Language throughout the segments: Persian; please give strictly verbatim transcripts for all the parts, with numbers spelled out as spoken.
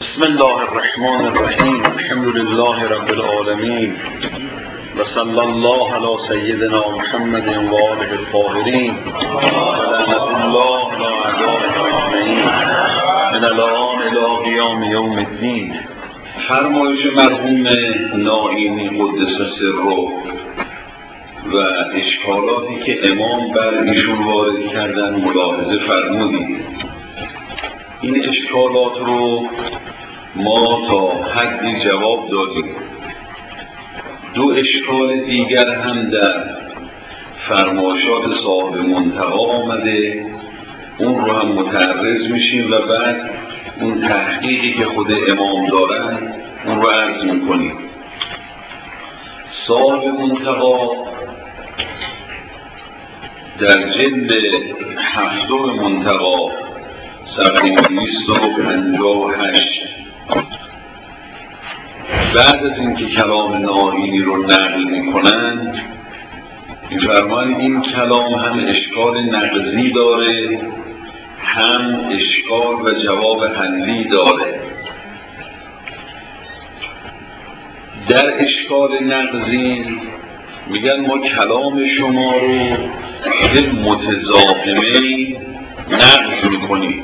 بسم الله الرحمن الرحیم. الحمد لله رب العالمین و صلی الله علی سیدنا محمد و آله الطاهرین و لعنت الله علی اعدائه اجمعین من الان الی قیام یوم الدین. فرمایش مرحوم ناینی قدس سره و اشکالاتی که امام بر ایشون وارد کردن ملاحظه فرمودید. این اشکالات رو ما تا حدی جواب دادیم. دو اشکال دیگر هم در فرمایشات صاحب منتقی آمده، اون رو هم متعرض میشیم و بعد اون تحقیقی که خود امام دارن اون رو عرض میکنیم. صاحب منتقی در جلد هفتم منتقی صفحه دویست و پنجاه و هشت بعد از اینکه کلام ناینی رو نقل میکنن میفرمایند این کلام هم اشکال نقضی داره، هم اشکال و جواب حلی داره. در اشکال نقضی میگن ما کلام شما رو به متضاهمه نقض میکنیم.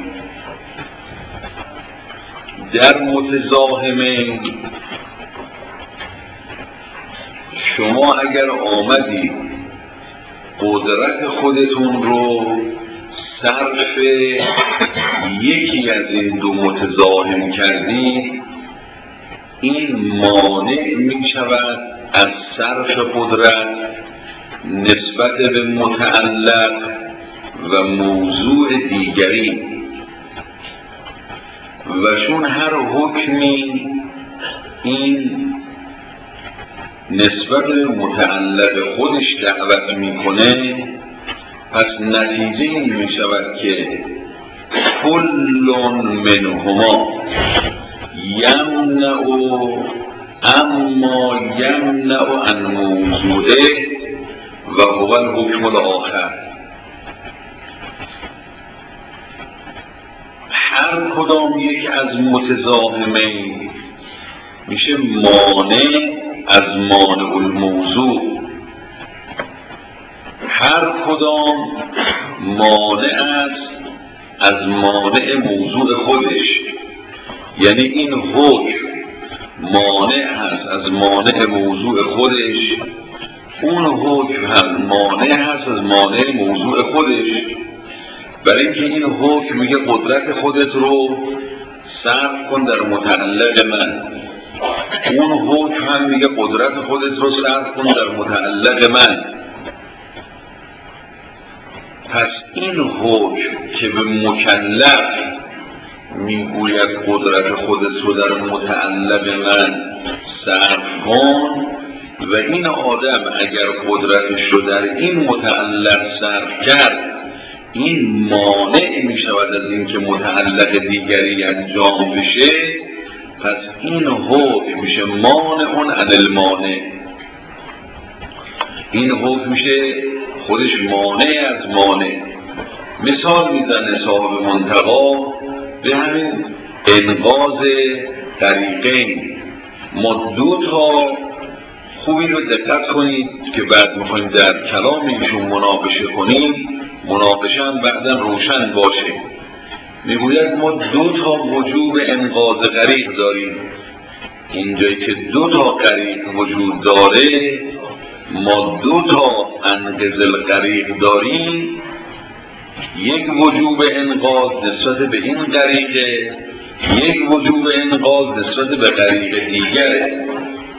در متضاهمه شما اگر آمدی قدرت خودتون رو صرف یکی از این دو متضاهم کردی، این مانع می شود از صرف قدرت نسبت به متعلق و موضوع دیگری، و چون هر حکمی این نسبت به متعلق خودش دعوت میکنه، پس نتیجه این می شود که کل منهما یمنع اما یمنع عن موضوعه و هو الحکم الاخر. هر کدام یک از متضاهمه میشه مانع از مانع الموضوع، هر کدام مانع است از مانع موضوع خودش. یعنی این حکم مانع هست از مانع موضوع خودش، اون حکم هم مانع هست از مانع موضوع خودش. برای اینکه این حکم میگه قدرت خودت رو صرف کن در متعلق من، اون حکم هم میگه قدرت خودت رو صرف کن در متعلق من. پس این حکم که به مکلف میگوید قدرت خودت رو در متعلق من صرف کن، و این آدم اگر قدرتش رو در این متعلق صرف کرد، این مانع می شود از اینکه متعلق دیگری انجام بشه. پس این حکم میشه مانع عن المانع، این حکم میشه خودش مانع از مانع. مثال میزنه صاحب منتقی به همین انقاذ طریقین. ما دو تا خوبی رو دقت کنید که بعد میخوایم در کلام ایشون مناقشه کنیم، مناقشه هم بعداً روشن باشه. میگوید ما دو تا وجوب انقاذ غریق داریم. اینجایی که دو تا غریق وجود داره، ما دو تا انقاذ الغریق داریم. یک وجوب انقاذ نسبت به این غریقه، یک وجوب انقاذ نسبت به غریق دیگره.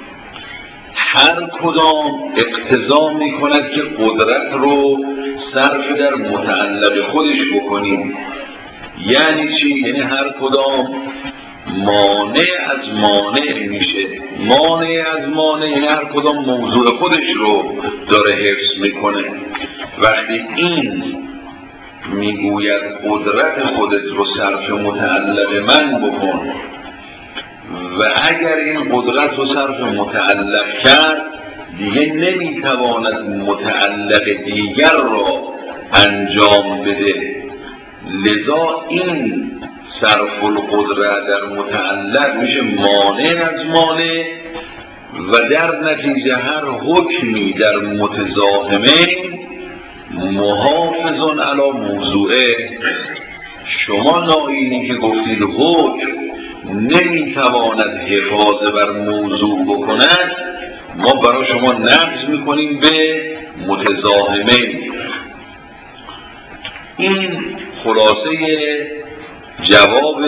هر کدام اقتضا می کند که قدرت رو صرف در متعلق خودش بکنیم. یعنی چی؟ یعنی هر کدام مانع از مانع میشه. مانع از مانع یعنی هر کدام موضوع خودش رو داره حفظ میکنه. وقتی این میگوید قدرت خودت رو صرف متعلق من بکن، و اگر این قدرت رو صرف متعلق کرد دیگه نمیتواند متعلق دیگر را انجام بده، لذا این صرف القدره در متعلق میشه مانع از مانع و در نتیجه هر حکمی در متزاحمه محافظ علی موضوعه. شما ناینی که گفتید حکم نمیتواند حفاظ بر موضوع بکند، ما برای شما نقض میکنیم به متزاحمه. این خلاصه جواب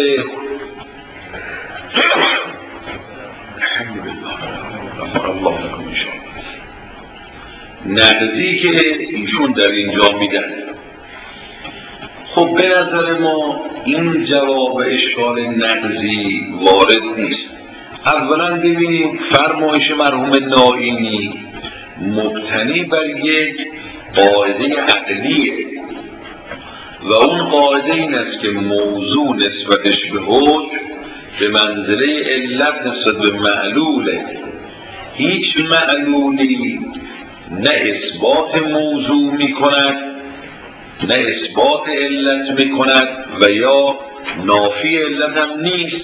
نقضی که ایشون در اینجا میدن. خب به نظر ما این جواب اشکال نقضی وارد نیست. اولا ببینید فرمایش مرحوم نائینی مبتنی بر یک قاعده عقلیه و اون قاعده این است که موضوع نسبتش به حکم به منزله علت نسبت به معلوله. هیچ معلولی نه اثبات موضوع می کند نه اثبات علت می کند و یا نافی علت هم نیست.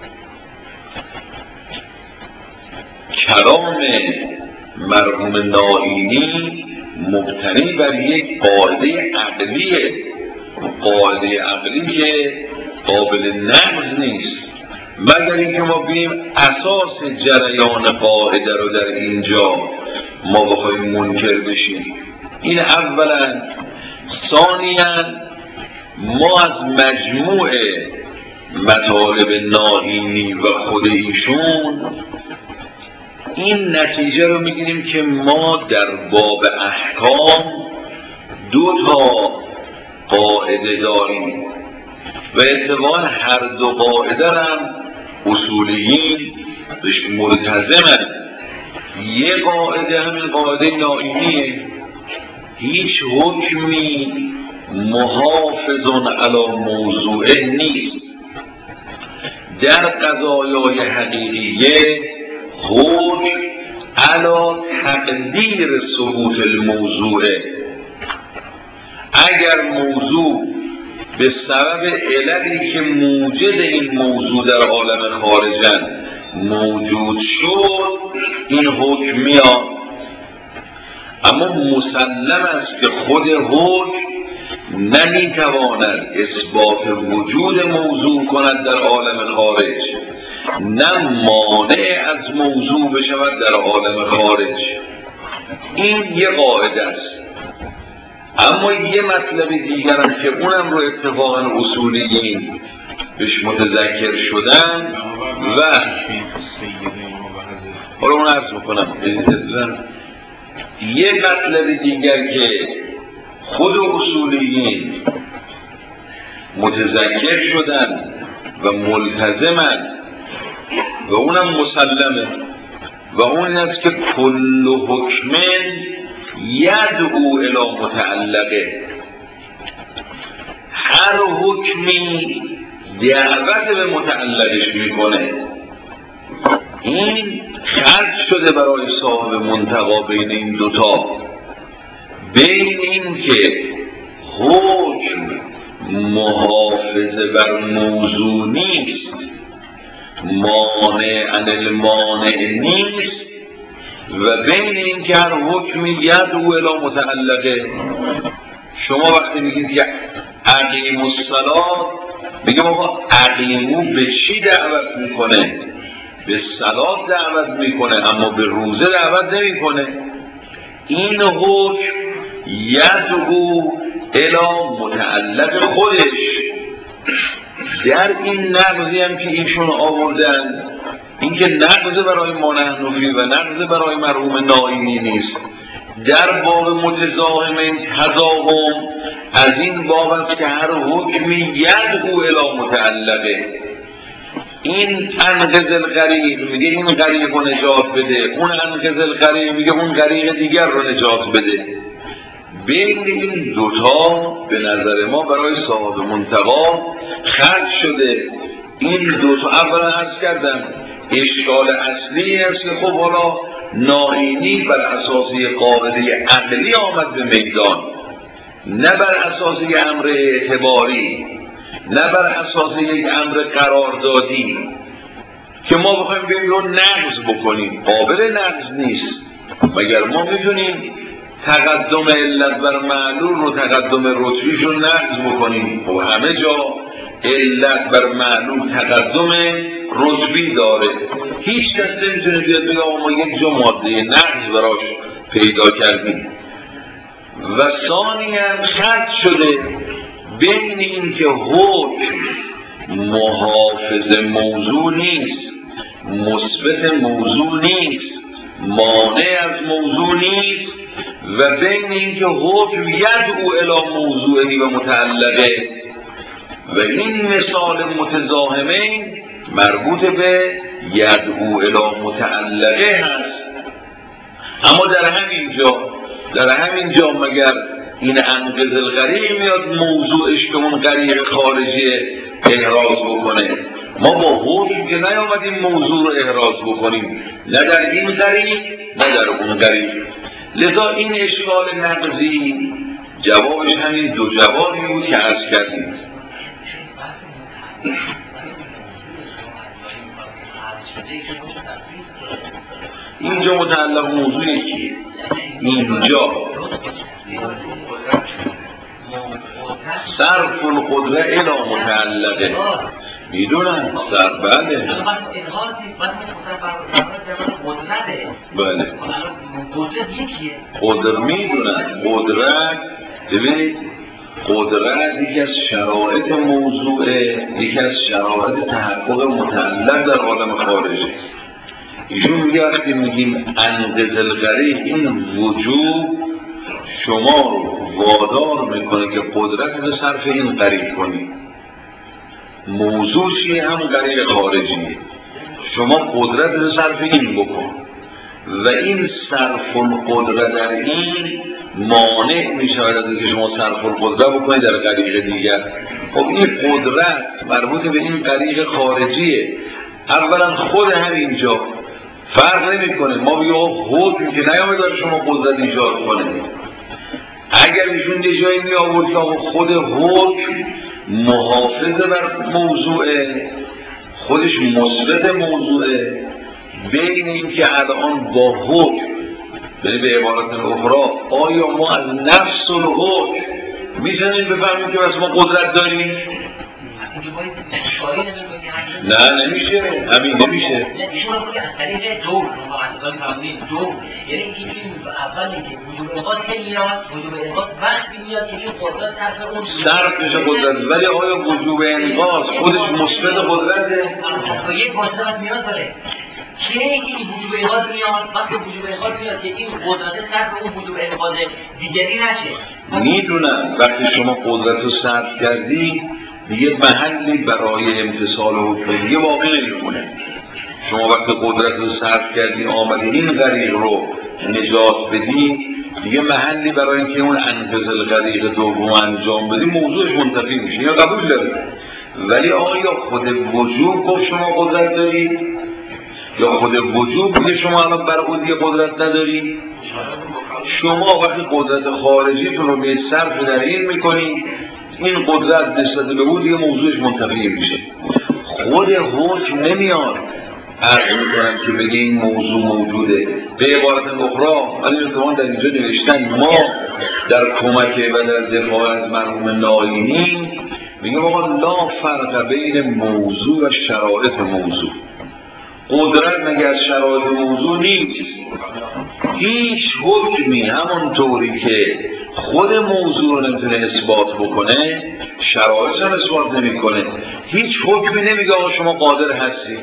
کلام مرحوم نائینی مبتنی بر یک قاعده عقلیه، قاعده عقلی که قابل نقض نیست، مگر اینکه ما بیم اساس جریان قاعده رو در اینجا ما بخوایم منکر بشیم. این اولا. ثانیاً ما از مجموع مطالب نائینی و خود ایشون این نتیجه رو میگیریم که ما در باب احکام دو تا قاعده داریم و اتفاقا هر دو قاعده هم اصولیین بهش ملتزمن. یه قاعده همین قاعده نائینیه، هیچ حکمی محافظ علی موضوعه نیست. در قضایای حقیقیه حکم علی تقدیر ثبوت الموضوعه. اگر موضوع به سبب علتی که موجد این موضوع در عالم خارجن موجود شد این حکم میاد، اما مسلم است که خود حکم نمیتواند اثبات وجود موضوع کند در عالم خارج، نه مانع از موضوع بشود در عالم خارج. این یه قاعده است. اما یه مطلب دیگرم که اونم رو اتفاقا اصولیین بهش متذکر شدن و حالا اون عرض میکنم. یه مطلب دیگر که خود اصولیین متذکر شدن و ملتزمن و اونم مسلمه و اون است که کل حکمن یدعو الی متعلقه. هر حکمی دعوت به متعلقش میکنه. این خلق شده برای صاحب منتقا بین این دوتا، بین این که حکم محافظ بر موضوع نیست، مانع عن المانع نیست، و بین این که هر حکمی یدعو الی متعلقه. شما وقتی میگید که اقیموا الصلاة، میگه بابا اقیمو به چی دعوت میکنه؟ به صلات دعوت میکنه اما به روزه دعوت نمیکنه. این حکم یدعو الی متعلق خودش. در این نقضی هم که ایشون آوردن، این که نقض برای ما نحنفی و نقض برای مرحوم نائینی نیست، در باب متزاحمین تضاهم از این باب است که هر حکمی یدعو الی متعلقه. این انقذ الغریق میگه این غریق رو نجات بده، اون انقذ الغریق میگه اون غریق دیگر رو نجات بده. بین این دوتا به نظر ما برای صاحب منتقا خلق شده. این دوتا اولا عرض کردم اشکال اصلی است که خب حالا نائینی بر اساسی قاعده عقلی آمد به میدان، نه بر اساسی امر اعتباری. نه بر اساس یک امر قراردادی که ما بخوایم بریم رو نقض بکنیم. قابل نقض نیست. مگر ما میتونیم تقدم علت بر معلول رو تقدم رتبیش رو نقض بکنیم؟ و همه جا علت بر معلول تقدم رتبی داره. هیچ کس نمیتونه بیاد بگه ما یک جا ماده نقض براش پیدا کردیم. و ثانیاً خط شده بین این که حکم محافظ موضوع نیست، مثبت موضوع نیست، مانع از موضوع نیست، و بین این که حکم یدعو الی موضوعی و متعلقه. و این مثال متضاهمین مربوط به یدعو الی متعلقه هست. اما در همین جا در همین جا مگر این انقض الغریق میاد موضوعش که اون غریق خارجی احراز بکنه؟ ما با حکم که نیامدیم موضوع رو احراز بکنیم، نه در این غریق نه در اون غریق. لذا این اشکال نقضی جوابش همین دو جوابی بود که عرض کردیم. اینجا متعلق موضوعی کیه؟ اینجا صرف القدره الی متعلقه. میدونم صرف بله بله قدر میدونم. قدرت ببینید، قدرت یکی از شرایط موضوعه، یکی از شرایط تحقق متعلق در عالم خارجی. ایشون میگه وقتی میگیم انقض الغریق، این وجوب شما رو وادار میکنه که قدرت رو صرف این غریق کنی. موضوع چیه؟ هم غریق خارجیه. شما قدرت رو صرف این بکن و این صرف القدره در این مانع میشود از اینکه شما صرف القدره بکنید در غریق دیگر. خب این قدرت مربوط به این غریق خارجیه. اولا خود همینجا فرق نمی کنه. ما بگیم حکم که نیامده داره شما قدرت ایجاد کنه. اگر ایشون یه جایی می آورد که خود حکم محافظ بر موضوعه، خودش مثبت موضوعه، بین این که الان با حکم، یعنی به عبارت اخرى آیا ما از نفس الحکم میتونیم بفهمیم که بس ما قدرت داریم؟ نه نمیشه، همین نمیشه. از طریق دور، از طریق دور، یعنی این اولی که وجوب القاض میاد، وجوب القاض وقتی میاد که این قدرت صرف اون صرف میشه قدرت. ولی آیا وجوب القاض خودش مثبت قدرته؟ یک واسطه نیاز داره. چه این وجوب القاض میاد؟ وقتی وجوب القاض میاد که این قدرت صرف اون وجوب القاض دیگری نشه. میدونم وقتی شما قدرت رو صرف کردی دیگه محلی برای امتثال حکم دیگه واقع نمیمونه. شما وقتی قدرت رو صرف کردی آمدی این غریق رو نجات بدی، دیگه محلی برای اینکه اون انقض الغریق دوم انجام بدی موضوعش منتفی میشه. یا قبول دارید؟ ولی آیا خود وجوب گفت شما قدرت داری؟ یا خود وجوب میگه شما الان برای اون دیگه قدرت نداری؟ شما وقتی قدرت خارجیتون رو به صرف در این میکنی، این قدرت نسبت به اون دیگه موضوعش منتفی میشه. خود حکم نمیاد عرض میکنم که بگه این موضوع موجوده. به عبارت اخرى ولی اتفاقا در اینجا نوشتن ما در کمک و در دفاع از مرحوم ناینی میگه آقا لا فرق بین موضوع و شرایط موضوع. قدرت مگه از شرایط موضوع نیست؟ هیچ حکمی همونطوری که خود موضوع رو نمیتونه اثبات بکنه، شرایط هم اثبات نمیکنه. هیچ حکمی نمیگه آقا شما قادر هستی.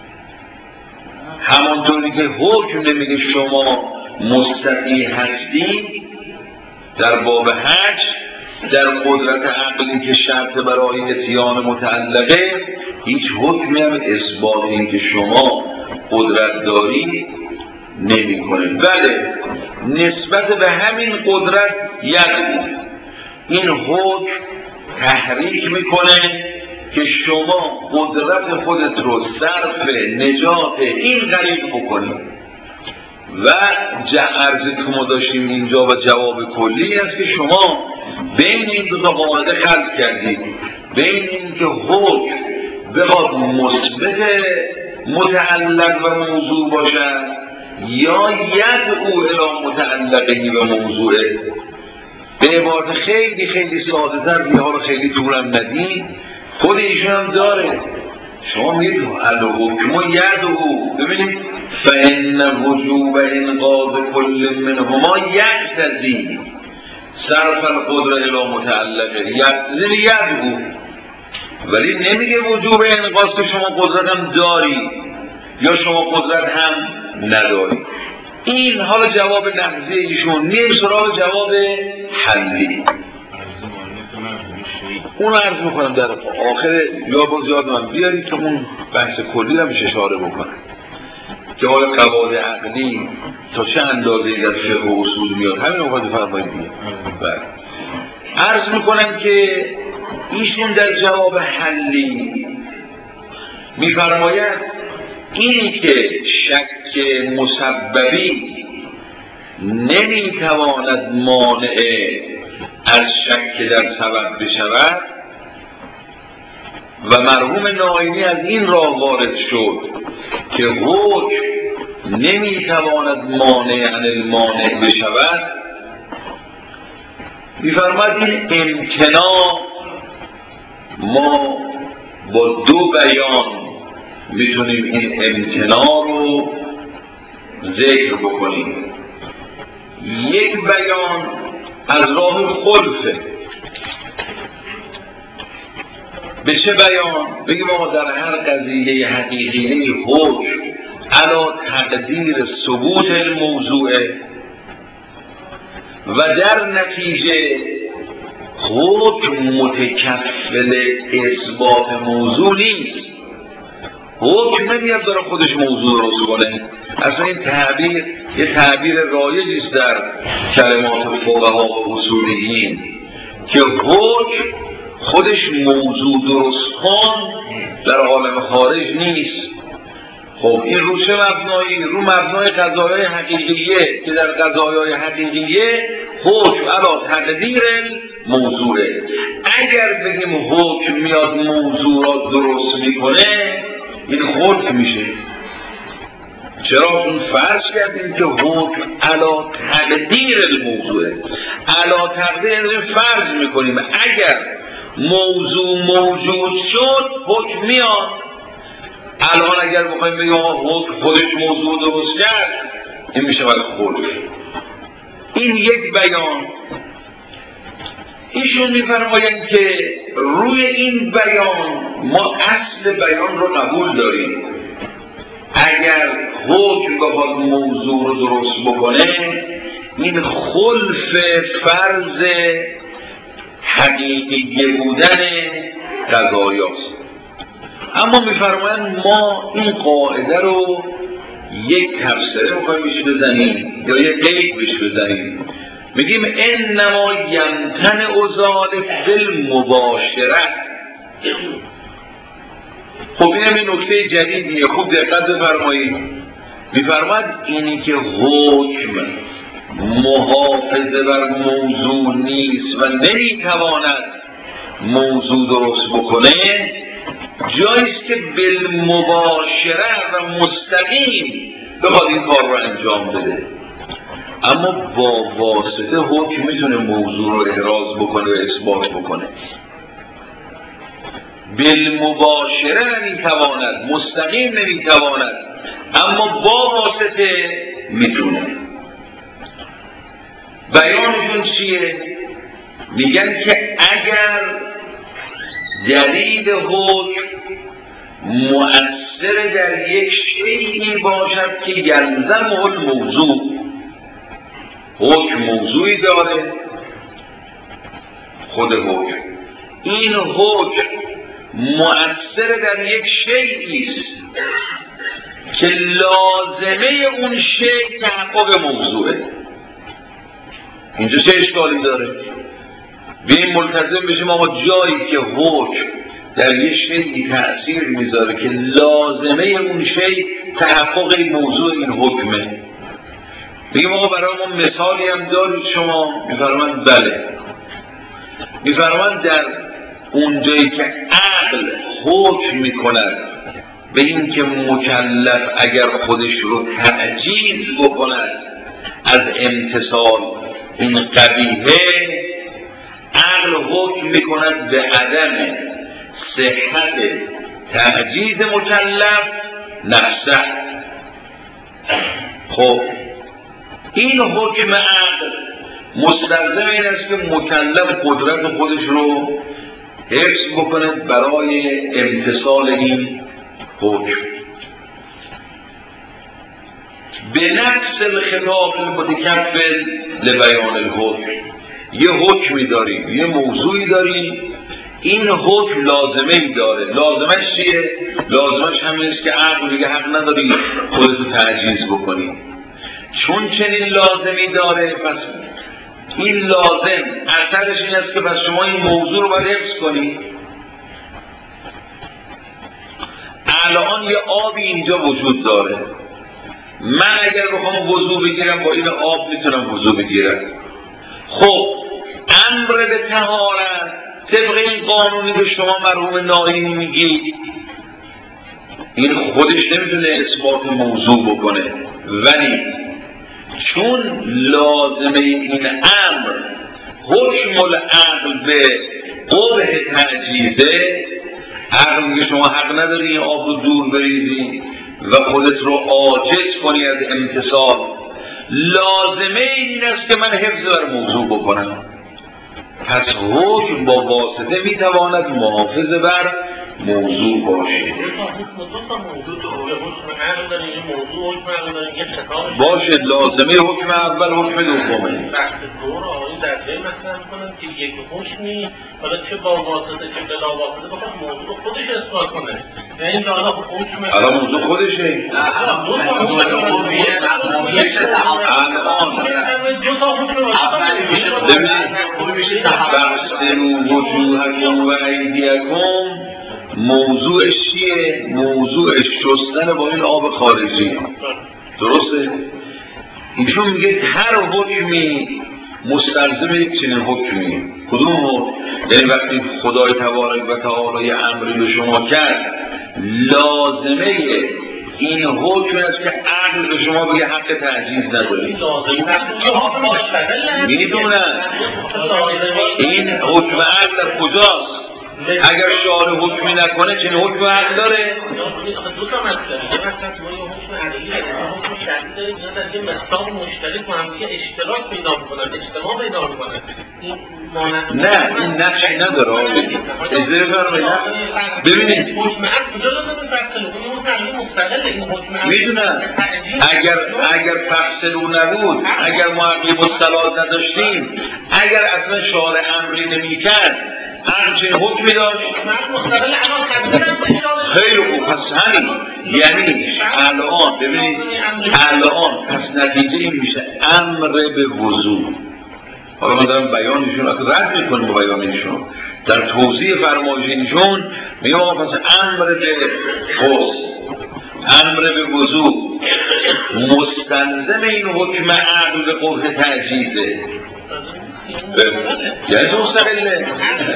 همونطوری که حکم نمیگه شما مستطیع هستی در باب حج، در قدرت عقلی که شرط برای اتیان متعلقه، هیچ حکمی هم اثبات این که شما قدرت داری نمی کنه. بله نسبت به همین قدرت یعنی این حکم تحریک میکنه که شما قدرت خودت رو صرف نجات این غریق بکنید. و عرضی که ما داشتیم اینجا و جواب کلی است که شما بین این دو تا قاعده خلق کردید. بین اینکه حکم بخواد مثبت متعلق و موضوع باشد یا یدعو الی متعلقه و موضوعه. به عبارت خیلی خیلی ساده تر، دیگه ها رو خیلی طولم ندیم، خود ایشون هم داره. شما میرید الحکم یدعو، ببینید فإن وجوب انقاذ کل منهما یقتضی صرف القدرة الی متعلقه یقتضی یدعو، ولی نمیگه وجوب انقاذ که شما قدرت هم داری یا شما قدرت هم نداری. این حالا جواب لحظه ایشون. نیم سراغ جواب حلی. اون عرض میکنم در آخر یا باز یاد من بیارید که اون بحث کلی رو میشه اشاره بکنم که حالا قواعد عقلی تا چه اندازه در فقه و اصول میاد، همین رو باید فرمایید دیگه. عرض میکنم که ایشون در جواب حلی میفرماید اینی که شک مسببی نمیتواند مانع از شک در سبب بشود و مرحوم ناینی از این راه وارد شد که حکم نمیتواند مانع عن المانع بشود، میفرماید این امتناع ما با دو بیان میتونیم این امتناع رو ذکر بکنیم. یک بیان از راه خلفه. به چه بیان؟ بگیم آقا در هر قضیه حقیقی حکم علی تقدیر ثبوت الموضوع و در نتیجه حکم متکفل اثبات موضوع نیست. حکم نمیاد داره خودش موضوع درست کنه. اصلا این تعبیر یه تعبیر رایجی است در کلمات فقها و اصولیین که حکم خودش موضوع درست کن در عالم خارج نیست. خب این رو چه مبنایی؟ رو مبنای قضایای حقیقیه که در قضایای حقیقیه حکم علی تقدیر موضوعه. اگر بگیم حکم میاد موضوع را درست میکنه این خلف میشه. چرا؟ چون فرض کردیم که حکم علی تقدیر الموضوعه. علی تقدیر فرض میکنیم اگر موضوع موجود شد حکم میاد. الان اگر بخوایم بگیم حکم خودش موضوع درست کرد این میشه باید خلف. این یک بیان. ایشون میفرمایند که روی این بیان ما اصل بیان رو قبول داریم. اگر حکم بخواد موضوع رو درست بکنه این خلف فرض حقیقی بودن قضایاست. اما میفرمایند ما این قاعده رو یک تفسیر میخوایم بیش بزنیم یا یک قید بیش بزنیم. میگیم انما یمتنع ذلک بالمباشره. خب این هم این نکته جدیدیه، خوب دقت بفرمایید. میفرماید اینی که حکم محافظه بر موضوع نیست و نمیتواند موضوع درست بکنه جاییست که بالمباشره و مستقیم بخواد این کار رو انجام بده. اما با واسطه حکم میتونه موضوع رو احراز بکنه و اثبات بکنه. بالمباشره نمیتواند، مستقیم نمیتواند، اما با واسطه میتونه. بیانشون چیه؟ میگن که اگر دلیل حکم مؤثر در یک شیئی باشد که یلزمه الموضوع، حکم موضوعی داره خود حکم، این حکم مؤثر در یک شیئی است که لازمه اون شیء تحقق موضوعه. اینجا چه اشکالی داره؟ بیم ملتزم بشیم آقا جایی که حکم در یک شیئی تأثیر میذاره که لازمه اون شیء تحقق موضوع این حکمه. بگیم آقا برای ما مثالی هم دارید شما؟ میفرمایند بله. میفرمایند در اونجایی که عقل حکم میکند به این که مکلف اگر خودش رو تعجیز بکند از امتثال این قبیحه، عقل حکم میکند به عدم صحت تعجیز مکلف نفسه. خب این حکم عقل مستلزم این است که مکلف قدرت خودش رو حفظ بکنه برای امتثال این حکم. به نفس الخطاب المتکفل لبیان الحکم، یه حکمی داریم، یه موضوعی داریم، این حکم لازمه ای داره. لازمش چیه؟ لازمش همین است که عقل دیگه حق نداری خودتو تعجیز بکنی. چون چنین لازمی داره، پس این لازم اثرش این است که پس شما این موضوع رو باید حفظ کنی. الان یه آبی اینجا وجود داره، من اگر بخوام وضو بگیرم با این آب میتونم وضو بگیرم. خب امر به طهارت طبق این قانونی که شما مرحوم ناینی میگی، این خودش نمیتونه اثبات موضوع بکنه، ولی چون لازمه این امر حکم العقل به قبح تعجیزه، عقل میگه شما حق نداری این آب رو دور بریزی و خودت رو عاجز کنی از امتثال. لازمه این است که من حفظ بر موضوع بکنم. پس حکم با واسطه میتواند محافظ بر موضوع باشه. باشه، لازمه حکم اول حکم دومه. که یک حکمی حالا چه با واسطه چه بلا واسطه بخواد موضوع خودش اثبات کنه. یعنی که حالا حکم الان موضوع خودشه. ببینید وجوهکم و ایدیکم موضوعش چیه؟ موضوعش شستن با این آب خارجی. درسته؟ ایشون میگه هر حکمی مستلزم یک چنین حکمی. کدوم حکم؟ یعنی وقتی خدای تبارک و تعالی امری به شما کرد، لازمه این حکم است که عقل به شما بگه حق تعجیز نداری. میدونن این حکم عقل در کجاست؟ اگر شارع حکمی نکنه چنین حکم عقل داره؟ دو تا مسئله. یه مسئله ما یه حکم عقلی داریم، حکم شرعی داریم، اینا در یه مصداق مشترک با هم دیگه اشتراک پیدا می‌کنن، اجتماع پیدا می‌کنن. نه این نقشی نداره. اجازه بفرمایید. ببینید حکم عقل کجا لازمه فصل کنه؟ حکم عقلی مستقله. این حکم عقلی میدونم اگر اگر فصلو نبود، اگر ما عقلی مصطلح نداشتیم، اگر اصلا شارع امری نمی‌کرد، همچنین حکمی داشت. خیلی خوب، پس همین یعنی الان ببینید الان پس نتیجه این میشه امر به وضوع. حالا من دارم بیانشون اصلا رد میکنم با بیانشون در توضیح فرمایشون میگم آقا پس امر به غسل، امر به وضوع مستلزم این حکم عقل به قبح تعجیزه. یعنی مستقله.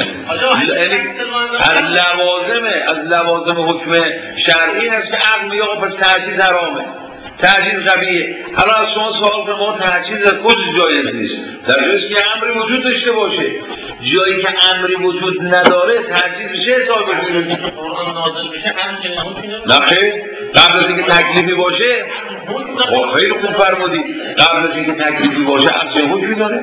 از لوازمه از لوازم حکم شرعی هست که عقل میگه آقا پس تعجیز حرامه، تعجیز قبیحه. حالا از شما سوال کنم ما تعجیز در کجا جایز نیست؟ در جاییست که امری وجود داشته باشه. جایی که امری وجود نداره تعجیز میشه حساب بشه. قرآن نازل بشه همچنین حکمی نه خیر، قبل از اینکه تکلیفی باشه. خیلی خوب فرمودید، قبل از اینکه تکلیفی باشه همچنین حکمی داره.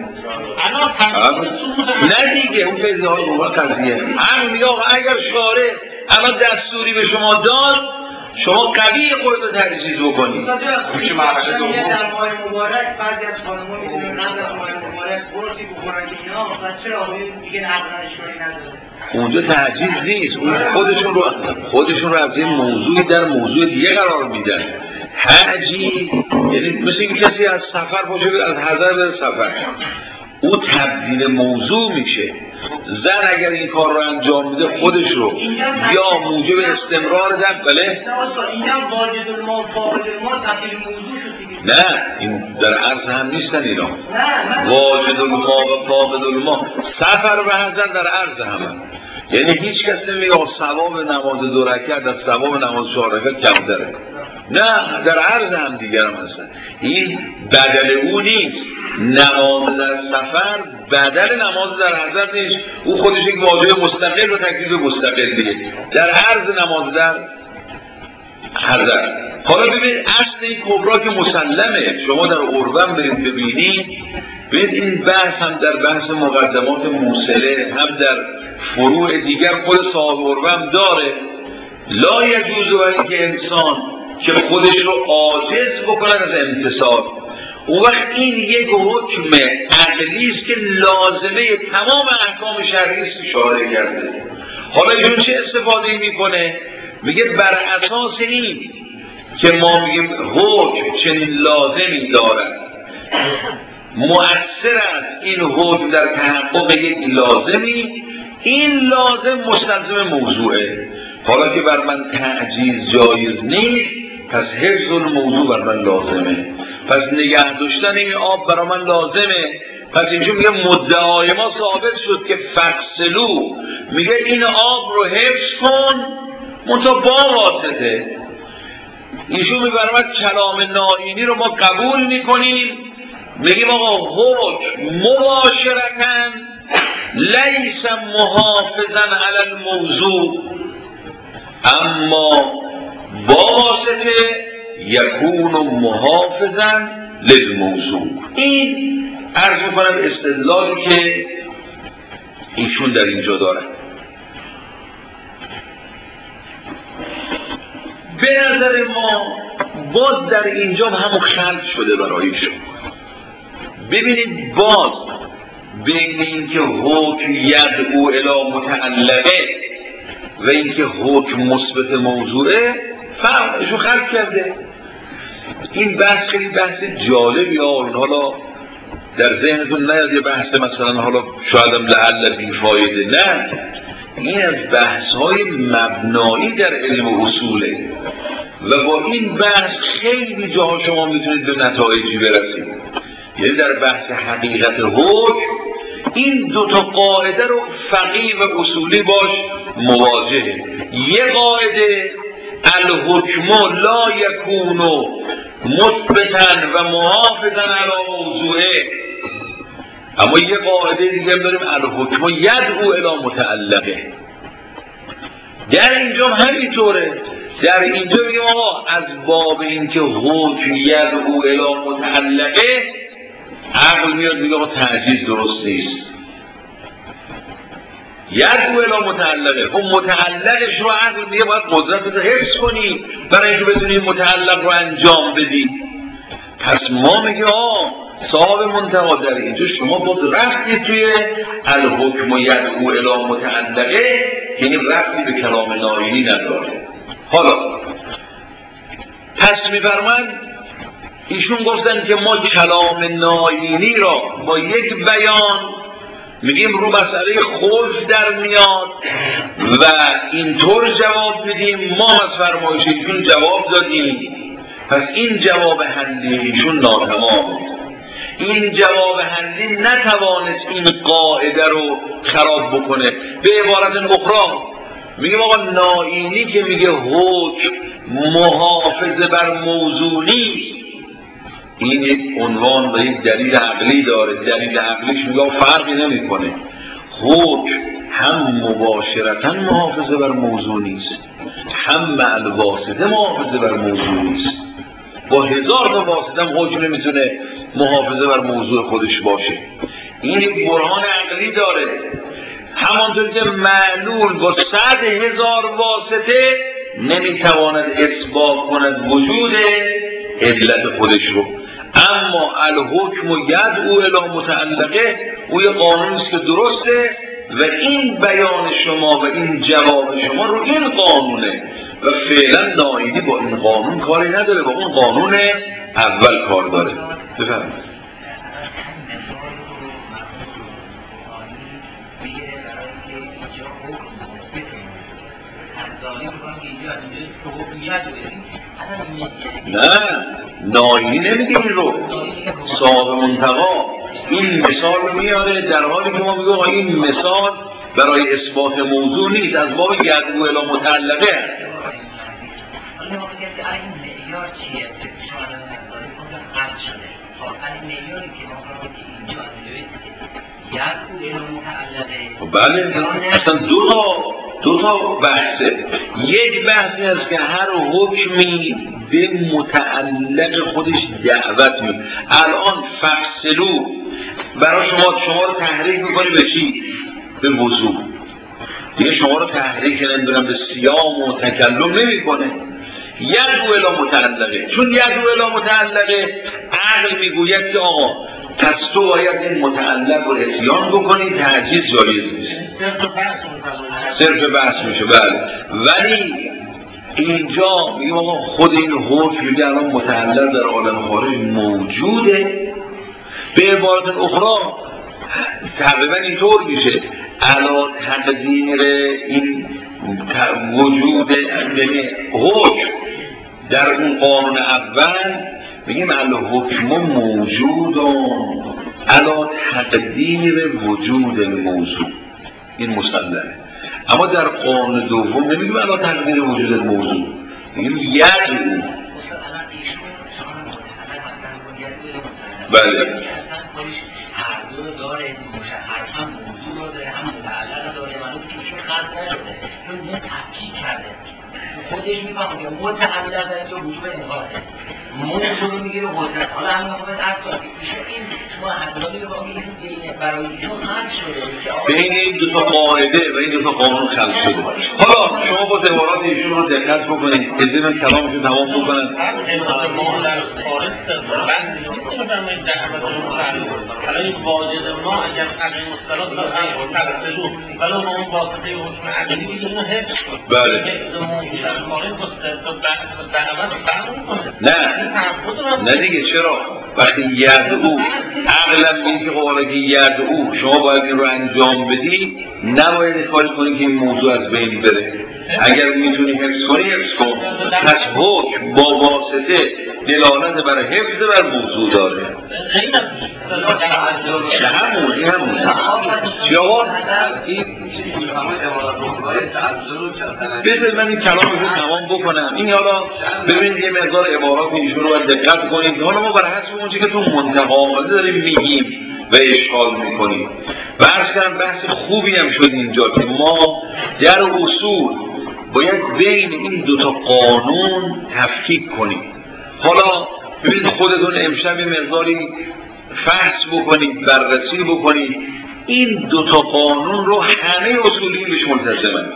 نه دیگه اون که اظهار بود قضیه همین میگه آقا اگر شارع الان دستوری به شما داد، شما قوی خودت رو تجهیز بکنید. چه مرحله دوم در ماه مبارک بعضی از خانم‌ها می‌دونن قبل از ماه مبارک برسی بکنن اینا، پس چرا آقای دیگه عقل شوری نداره؟ اونجا تجهیز نیست، اون خودشون رو خودشون رو از این موضوعی در موضوع دیگه قرار میدن. تعجیز یعنی مثل این کسی از سفر باشه، از حضر به سفر، او تبدیل موضوع میشه. زن اگر این کار رو انجام میده خودش رو یا موجب استمرار دم. بله اینجا واجد الماء فاقد الماء تبدیل موضوع شد. نه این در عرض هم نیستن اینا. واجد الماء و فاقد الماء سفر و حضر در عرض هم. یعنی هیچ کس نمیگه ثواب نماز دو رکعت از ثواب نماز چهار رکعت کمتره، نه، در عرض هم دیگر هم هستن. این بدل او نیست. نماز در سفر بدل نماز در حضر نیست، او خودش یک واجب مستقل و تکلیف مستقلیه. در عرض نماز در حضر. حالا ببینید اصل این کبرا که مسلمه، شما در اروم برید ببینید، ببینید این بحث هم در بحث مقدمات موصله هم در فروع دیگر خود صاحب اروم داره. لا یجوز برای که انسان که خودش رو عاجز بکنه از امتثال، اون وقت این یک حکم عقلی است که لازمه تمام احکام شرعی است که اشاره کرده. حالا ایشون چه استفاده میکنه؟ میگه بر اساس این که ما میگیم حکم چنین لازمی دارد، مؤثر است این حکم در تحقق یک لازمی، این لازم مستلزم موضوعه. حالا که بر من تعجیز جایز نیست، پس حفظ الموضوع بر من لازمه، پس نگه داشتن این آب برای من لازمه. پس اینجا میگه مدعای ما ثابت شد که فصلو، میگه این آب رو حفظ کن منتها با واسطه. ایشون میبرمد کلام نائینی رو ما قبول میکنیم، میگیم آقا حکم مباشرتاً لیس محافظاً علی الموضوع، اما با واسطه یکون محافظاً للموضوع. این عرض میکنم استدلالی که ایشون در اینجا دارن. به نظر ما باز در اینجا همون خلق شده برای شما. ببینید باز بین اینکه حکم یدعو الی متعلقه و اینکه حکم مثبت موضوعه فرقشو خلق کرده. این بحث خیلی بحث جالبی ها. حالا در ذهنتون نیاد یه بحث مثلا حالا شاید هم لعل بیفایده، نه، این از بحث های مبنایی در علم و اصوله و با این بحث خیلی جاها شما میتونید به نتایجی برسید. یعنی در بحث حقیقت حکم این دوتا قاعده رو فقیه و اصولی باش مواجهه. یه قاعده الحکم لا یکون مثبتا و محافظا علی موضوعه، اما یه قاعده دیگه داریم الحکم یدعو الی متعلقه. در اینجا همینطوره. در اینجا میگیم آقا از باب اینکه حکم یدعو الی متعلقه، عقل میاد میگه آقا تعجیز درست نیست. یدعو الی متعلقه، خب متعلقش رو عقل میگه باید قدرتت رو حفظ کنی برای اینکه بتونی متعلق رو انجام بدی. پس ما میگه آه صاحب منتها در اینجا شما باید رفتی توی الحکم یدعو الی متعلقه، یعنی رفتی به کلام نائینی نداره. حالا پس میفرمند ایشون گفتن که ما کلام نائینی را با یک بیان میگیم رو مسئله خوف در میاد و اینطور جواب میدیم، ما از فرمایش ایشون جواب دادیم، پس این جواب حلی ایشون ناتمام. این جواب حلی نتوانست این قاعده رو خراب بکنه. به عبارت اخرى میگیم آقا نائینی که میگه حکم محافظه بر موضوع نیست، این یک عنوان و یک دلیل عقلی داره. دلیل عقلیش میگه فرقی نمیکنه، حکم هم مباشرتا محافظه بر موضوع نیست، هم مع الواسطه محافظه بر موضوع نیست. با هزار تا واسطه هم حکم نمیتونه محافظه بر موضوع خودش باشه. این یک برهان عقلی داره. همانطور که معلول با صد هزار واسطه نمیتواند اثبات کند وجود علت خودش رو، اما الحکم یدعو الی متعلقه او یه قانونی است که درسته و این بیان شما و این جواب شما رو این قانونه و فعلا نائینی با این قانون کاری نداره، با اون قانون اول کار داره. بفرمایید. نه نائینی نمیگه این رو، صاحب منتقا این مثال رو میاره در حالی که ما بگم این مثال برای اثبات موضوع نیست، از باب یدعو الی متعلقه است. حالا ما بگیم که این معیار چیه که شما الان نظاری کنم قطع شده. خب این معیاری که ما کنم که اینجا یدعو الی متعلقه. بله اصلا دو تا دو تا بحثه. یک بحثی است که هر حکمی به متعلق خودش دعوت می. الان فصلو برای شما شما رو تحریک میکنه به چی؟ به وضوع. دیگه شما رو تحریک نمیدونم به صیام و تکلم نمیکنه. یدعو الی متعلقه، چون یدعو الی متعلقه عقل میگوید که آقا پس تو باید این متعلق رو اتیان بکنی، تعجیز جایز نیست، صرف بحث میشه. بله ولی اینجا میگم آقا خود این حکم میگه الان متعلق در عالم خارج موجوده. به عبارت اخرى تقریبا اینطور میشه علا تقدیر این وجود یعنی حکم در اون قانون اول بگیم الحکم موجود علا تقدیر وجود الموضوع، این مسلمه. اما در قانون دوم نمیگیم علا تقدیر وجود الموضوع، میگیم یدعو. بله هر دو داره، هم موضوع رو داره هم متعلق داره، منو که ایشون خلق نشده چون یه تحقیق کرده خودش میفهمه که متعلق داره تو وجود انقاده موضوع رو میگیره قدرت. حالا همین خواهد از کنید ایشون این ما حضراتی رو باقی این برای ایشون خلق شده بین این دو تا قاعده و این دو تا قانون خلق شده. حالا شما با عبارات ایشون رو دقت بکنید، اجازه من کلامشون تمام بکنم. حالا این واجد ما اگر عقل مصطلح را هم ترسلو ولی ما اون واسطه حکم عقلی بگیم اینو حفظ کنیم. بله نه نه دیگه چرا وقتی یدعو عقلم میگه قولا که یدعو شما باید این رو انجام بدی، نباید کاری کنی که این موضوع از بین بره. اگر میتونی حفظ کنی حفظ کن. پس حکم با واسطه دلالت بر حفظ بر موضوع داره. نه همون این همون جواب بذارید من این کلام رو تمام بکنم. این حالا ببینید یه مقدار عبارات ایشون رو باید دقت کنید. حالا ما برای حسب اونچه که تو منتقا آمده داریم میگیم و اشکال میکنیم. برسن بحث خوبی هم شد اینجا که ما در اصول باید بین این دوتا قانون تفکیک کنیم. حالا ببینید خودتون امشب یه مقداری فحص بکنید، بررسی بکنید این دوتا قانون رو همه اصولیین بهش ملتزمن،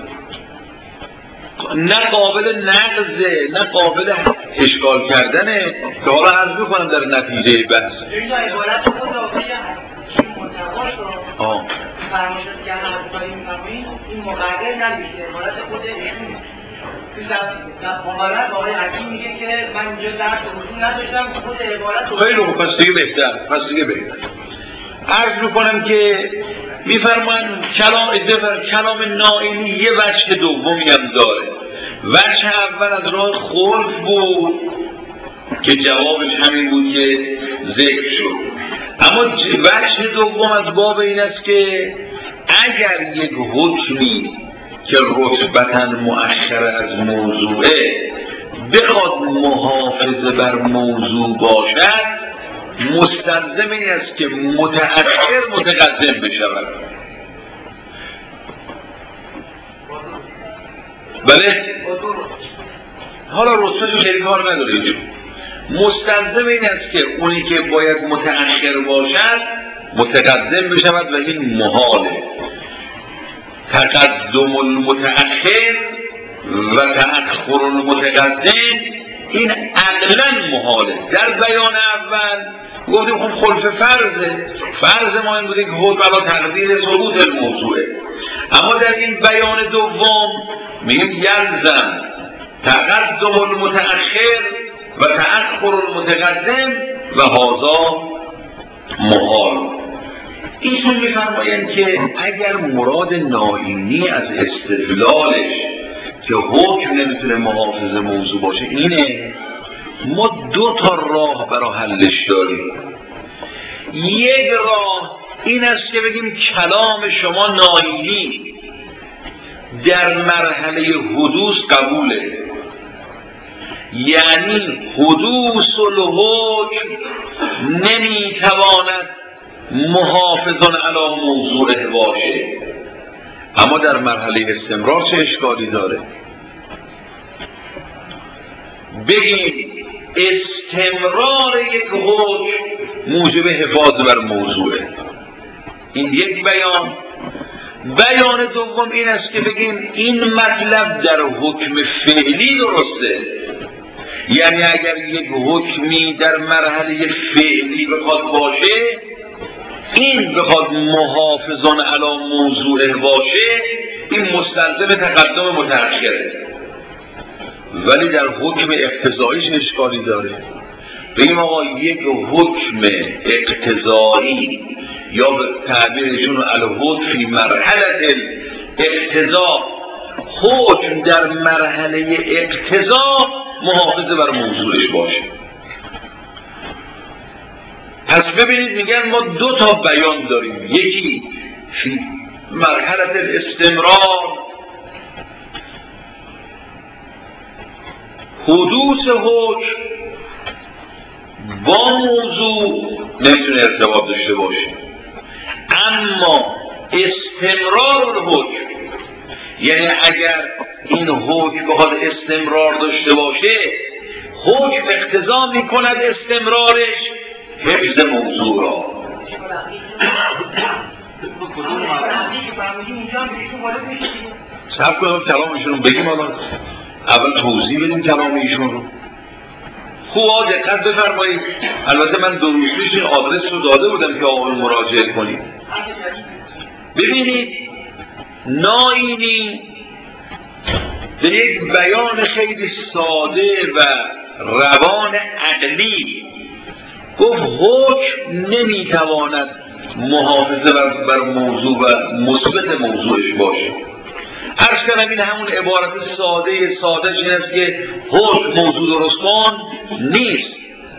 نه قابل نقضه نه قابل اشکال کردنه که حالا عرض بکنم در نتیجه بحث. این عبارت خود آقای منتقاش رو آه فرمایشات که همه می‌فهمید این مقرر نمیشه. عبارت خود ایشون تو مقالت آقای حکیم میگه که من اینجا درس اصول نداشتم خود عبارت خیلی خوب پس دیگه بهتر پس دیگه بهتر عرض میکنم که میفرمان کلام کلام نائینی یه وجه دومی هم داره. وجه اول از راه خلف بود که جوابش همین بود که ذکر شد. اما وجه دوم از باب این است که اگر یک حکمی که رتبتاً مؤخر از موضوعه بخواد محافظه بر موضوع باشد مستلزم این است که متأخر متقدم بشود. بله؟ حالا رتبه‌شو خیلی کار نداره اینجا. مستلزم این است که اونی که باید متأخر باشد متقدم بشود و این محاله. تقدم المتأخر و تأخر المتقدم این عقلاً محاله. در بیان اول گفتیم خب خلف فرضه، فرض ما این بوده که حکم علی تقدیر ثبوت الموضوعه. اما در این بیان دوم میگیم یلزم تقدم المتأخر و تأخر المتقدم و هذا محال. ایشون میفرمایند که اگر مراد نائینی از استدلالش که حکم نمیتونه محافظ موضوع باشه اینه، ما دو تا راه برای حلش داریم. یک راه این است که بگیم کلام شما نائینی در مرحله حدوث قبوله، یعنی حدوث الحکم نمیتواند محافظان علی موضوع باشه. اما در مرحله استمرار چه اشکالی داره؟ بگیم استمرار یک حکم موجب حفاظ بر موضوعه، این یک بیان. بیان دوم این است که بگیم این مطلب در حکم فعلی درسته، یعنی اگر یک حکمی در مرحله فعلی بخواد باشه، این بخواد محافظان علی موضوع باشه، این مستلزم تقدم متأخره. ولی در حکم اقتضاییش اشکالی داره. بگیم آقا یک حکم اقتضایی یا به تعبیرشون الحکم فی مرحله اقتضا، حکم در مرحله اقتضا محافظ بر موضوعش باشه. پس ببینید میگن ما دو تا بیان داریم، یکی فی مرحله الاستمرار حدوث حکم با موضوع نمیتونه ارتباط داشته باشه، اما استمرار الحکم، یعنی اگر این حکم بخواد استمرار داشته باشه، حکم اقتضا میکند استمرارش حفظ موضوع را. صبر کنم کلامشون رو بگیم، الان اول توضیح بدیم کلام ایشون رو. خوب دقت بفرمایید. البته من دروسیش این آدرس رو داده بودم که آقایون مراجعه کنید. ببینید ناینی به یک بیان خیلی ساده و روان عقلی گفت حکم نمیتواند محافظه بر, بر موضوع و مثبت موضوعش باشه. عرض کردم این همون عبارت ساده ساده این است که حکم موضوع درست کن نیست.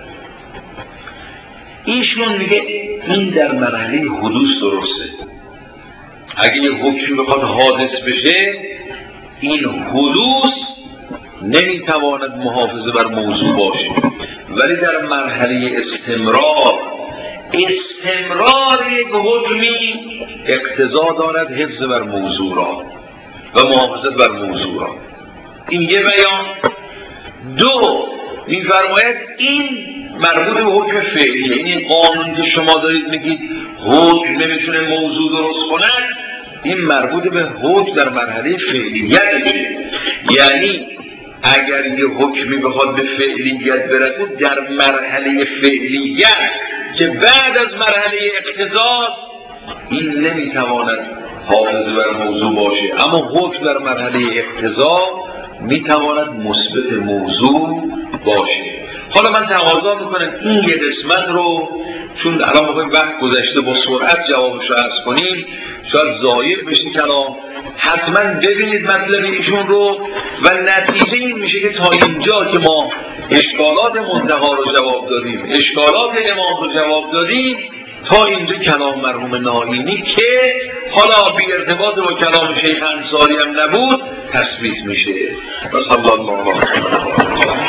ایشون میگه این در مرحله حدوث درسته. اگه یه حکمی بخواد حادث بشه، این حدوث نمیتواند محافظه بر موضوع باشه. ولی در مرحله استمرار، استمرار یک حکمی اقتضا دارد حفظ بر موضوع را و محافظت بر موضوع را. این یه بیان. دو، می‌فرماید این مربوط به حکم فعلیه. این قانون که شما دارید میگید حکم نمیتونه موضوع درست کند، این مربوط به حکم در مرحله فعلیتشه. یعنی اگر یه حکمی بخواد به فعلیت برسه، در مرحله فعلیت که بعد از مرحله اقتضاست، این نمیتواند حافظ بر موضوع باشه. اما حکم در مرحله اقتضا میتواند مثبت موضوع باشه. حالا من تقاضا میکنم این یه قسمت رو، چون الان بخوایم وقت گذشته با سرعت جوابش رو عرض کنیم شاید ضایع بشه کلام، حتما ببینید مطلب ایشون رو و نتیجه این میشه که تا اینجا که ما اشکالات منتقا رو جواب دادیم، اشکالات امام رو جواب دادیم، تا اینجا کلام مرحوم ناینی که حالا بی ارتباط با کلام شیخ انصاری هم نبود تثبیت میشه. و صلی الله علیه و